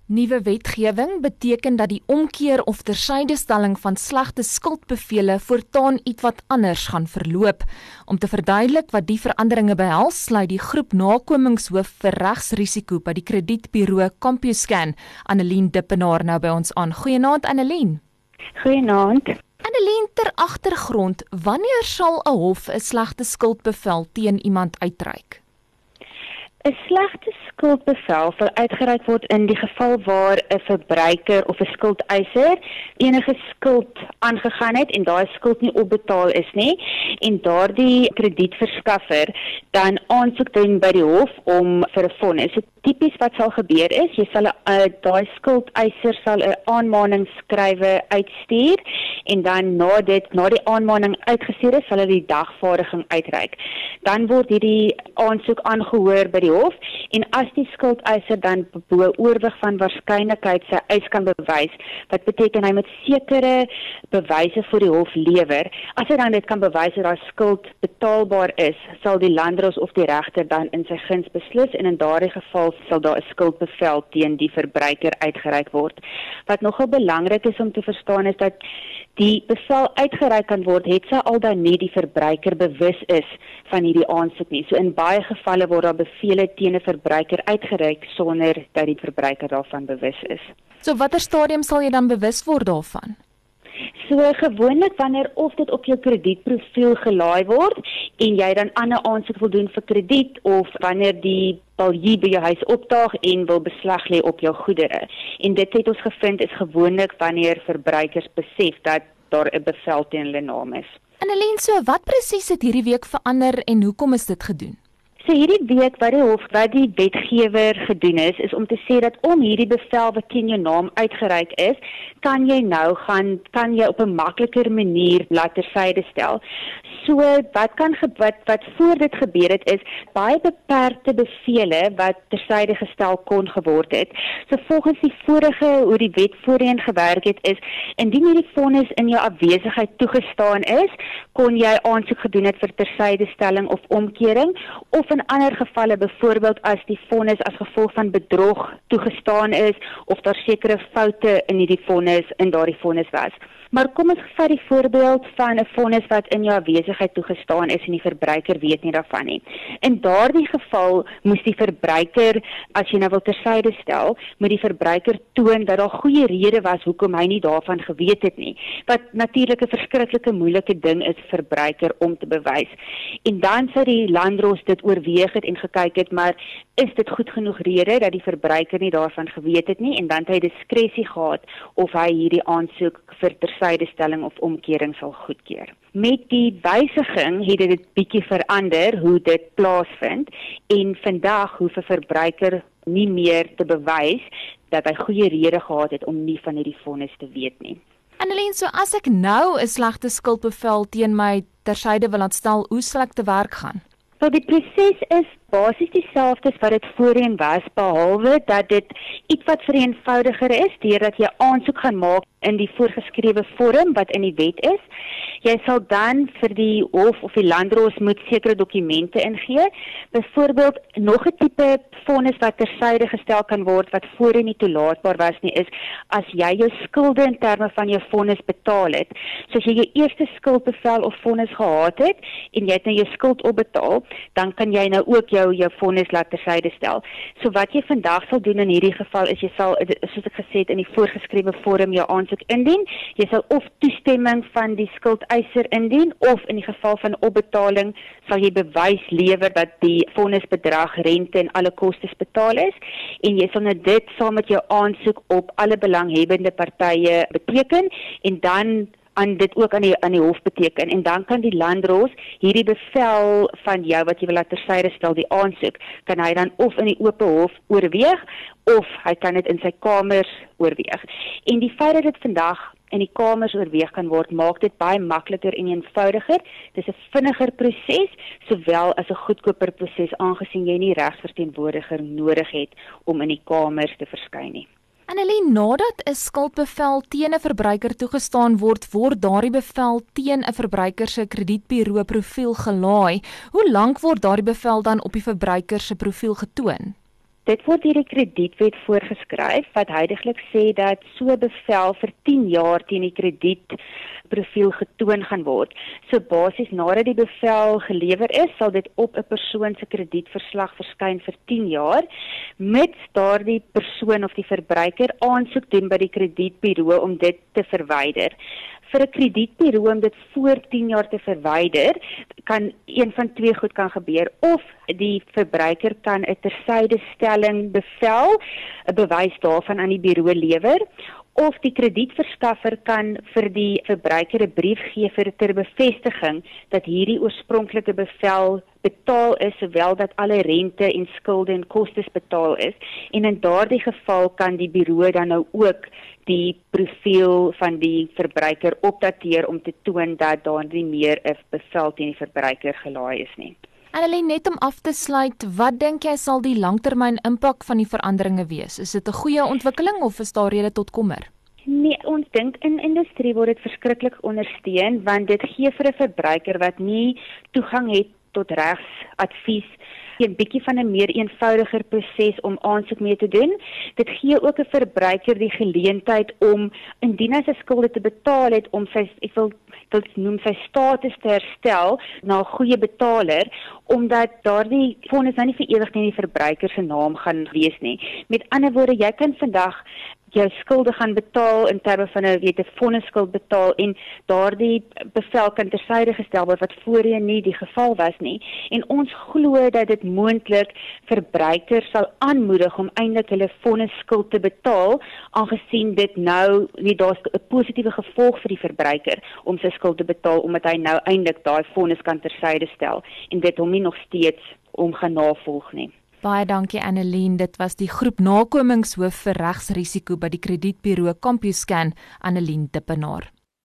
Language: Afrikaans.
Nuwe wetgewing beteken dat die omkeer of tersydestelling van slegte skuldbevele voortaan ietwat anders gaan verloop. Om te verduidelik wat die veranderinge behels, sluit die groep nakomingshoof vir regsrisiko by die kredietburo CompuScan, Annelien Dippenaar, nou by ons aan. Goeienaand Annelien. Goeienaand. Annelien, ter agtergrond, wanneer sal 'n hof 'n slegte skuldbevel teen iemand uitreik? 'n Slegte skuldbevel sal uitgereik word in die geval waar 'n verbruiker of 'n skuldeiser enige skuld aangegaan het en daai skuld nie opbetaal is nie en daardie kredietverskaffer dan aansoek doen by die hof om vir 'n vonnis. So tipies wat sal gebeur is, jy sal daai skuldeiser sal 'n aanmaningsskrywe uitstuur en dan na die aanmaning uitgestuur is, sal hulle die dagvaardiging uitreik. Dan word hierdie aansoek aangehoor by die hof en as die skuldeiser dan bo oorwig van waarskynlikheid sy eis kan bewys, wat beteken hy moet sekere bewyse vir die hof lewer. As hy dan dit kan bewys dat daai skuld betaalbaar is, sal die landdros of die regter dan in sy guns beslis en in daardie geval sal daar 'n skuldbevel teen die verbruiker uitgereik word. Wat nogal belangrik is om te verstaan is dat die bevel uitgereik kan word, het sy al dan nie die verbruiker bewus is van hierdie aansoek nie. So in baie gevalle word daar bevele teen 'n verbruiker uitgereik sonder dat die verbruiker daarvan bewus is. So watter stadium sal jy dan bewus word daarvan? So gewoonlik wanneer of dit op jou kredietprofiel gelaai word en jy dan aan 'n aansoek wil doen vir krediet of wanneer die baljier by jou huis opdaag en wil beslag lê op jou goedere. En dit het ons gevind is gewoonlik wanneer verbruikers besef dat daar 'n bevel teen hulle naam is. Annelien, so wat presies het hierdie week verander en hoekom is dit gedoen? So hierdie week wat die wetgewer gedoen is om te sê dat om hierdie bevel wat teen jou naam uitgereik is, kan jy op 'n makliker manier laat tersyde stel. So wat voor dit gebeur het is baie beperkte bevele wat tersyde gestel kon geword het. So volgens die hoe die wet voorheen gewerk het is, indien hierdie vonnis in jou afwesigheid toegestaan is, kon jy aansoek gedoen het vir tersydestelling of omkering, of in ander gevalle, byvoorbeeld as die vonnis as gevolg van bedrog toegestaan is, of daar sekere foute in daardie vonnis was. Maar kom ons vat die voorbeeld van 'n vonnis wat in jou afwesigheid toegestaan is en die verbruiker weet nie daarvan nie. In daardie geval moes die verbruiker, as jy nou wil tersyde stel, moet die verbruiker toon dat daar goeie rede was hoekom hy nie daarvan geweet het nie. Wat natuurlik 'n verskriklike moeilike ding is vir verbruiker om te bewys. En dan sou die landdros dit oorweeg het en gekyk het, maar is dit goed genoeg rede dat die verbruiker nie daarvan geweet het nie en dan het hy diskresie gehad of hy hierdie aansoek vir tersydestelling of omkering sal goedkeur. Met die wysiging het dit bietjie verander hoe dit plaasvind en vandag hoef 'n verbruiker nie meer te bewys dat hy goeie rede gehad het om nie van hierdie vonnis te weet nie. Annelien, so as ek nou 'n slegte skuldbevel teen my tersyde wil laat stel, hoe sal ek te werk gaan? Wel, die proses is basies dieselfde as wat dit voorheen was, behalwe dat dit ietwat vereenvoudiger is, deurdat jy aansoek gaan maak in die voorgeskrewe vorm wat in die wet is. Jy sal dan vir die hof of die landdros moet sekere dokumente ingee. Byvoorbeeld, nog 'n tipe vonnis wat tersyde gestel kan word wat voorheen nie toelaatbaar was nie, is as jy jou skulde in terme van jou vonnis betaal het. So as jy jou eerste skuldbevel of vonnis gehad het en jy het nou jou skuld opbetaal, dan kan jy nou ook jou vonnis laat tersyde stel. So wat jy vandag sal doen in hierdie geval is jy sal, soos ek gesê het, in die voorgeskrewe vorm jou aansoek indien. Jy sal of toestemming van die skuldeiser indien of in die geval van opbetaling sal jy bewys lewer dat die vonnisbedrag, rente en alle kostes betaal is en jy sal nou dit saam met jou aansoek op alle belanghebbende partye beteken en dan aan dit ook aan die hof beteken en dan kan die landdros hierdie bevel van jou wat jy wil laat tersyde stel, die aansoek, kan hy dan of in die ope hof oorweeg of hy kan dit in sy kamers oorweeg. En die feit dat dit vandag in die kamers oorweeg kan word, maak dit baie makliker en eenvoudiger. Dis 'n vinniger proses, sowel as 'n goedkoper proses, aangesien jy nie regsverteenwoordiger nodig het om in die kamers te verskyn nie. Annelien, nadat 'n skuldbevel teen 'n verbruiker toegestaan word, word daardie bevel teen 'n verbruiker se kredietburo profiel gelaai. Hoe lank word daardie bevel dan op die verbruiker se profiel getoon? Dit word deur die kredietwet voorgeskryf wat heidaglik sê dat so 'n bevel vir 10 jaar teen die kredietprofiel getoon gaan word. So basies nadat die bevel gelewer is, sal dit op 'n persoon se kredietverslag verskyn vir 10 jaar, mits daardie persoon of die verbruiker aansoek doen by die kredietburo om dit te verwyder. Vir 'n kredietburo om dit voor 10 jaar te verwyder, kan een van twee goed kan gebeur. Of die verbruiker kan 'n tersydestelling bevel, 'n bewys daarvan aan die buro lewer, of die kredietverskaffer kan vir die verbruiker 'n brief gee ter bevestiging dat hierdie oorspronklike bevel betaal is, sowel dat alle rente en skulde en kostes betaal is. En in daardie geval kan die buro dan nou ook die profiel van die verbruiker opdateer om te toon dat daar nie meer 'n bevel teen die verbruiker gelaai is nie. Annelien, net om af te sluit, wat dink jy sal die langtermyn impak van die veranderinge wees? Is dit 'n goeie ontwikkeling of is daar rede tot kommer? Nee, ons dink in industrie word dit verskriklik ondersteun, want dit gee vir 'n verbruiker wat nie toegang het tot regsadvies 'n bietjie van 'n meer eenvoudiger proses om aansoek mee te doen. Dit gee ook 'n verbruiker die geleentheid om, indien hy sy skulde te betaal het, om sy, ek wil noem, sy status te herstel na 'n goeie betaler, omdat daardie vonnis nou nie vir ewig in die verbruiker se naam gaan wees nie. Met ander woorde, jy kan vandag jou skulde gaan betaal in terme van 'n vonnisskuld betaal en daardie bevel kan tersyde gestel word wat voorheen nie die geval was nie. En ons glo dat dit moontlik verbruikers sal aanmoedig om eintlik hulle vonnisskuld te betaal, aangesien dit nou daar's 'n positiewe gevolg vir die verbruiker om sy skuld te betaal, omdat hy nou eintlik daai vonnis kan tersyde stel en dit hom nie nog steeds om gaan navolg nie. Baie dankie Annelien, dit was die groep nakomingshoof vir regsrisiko by die kredietburo CompuScan, Annelien Dippenaar.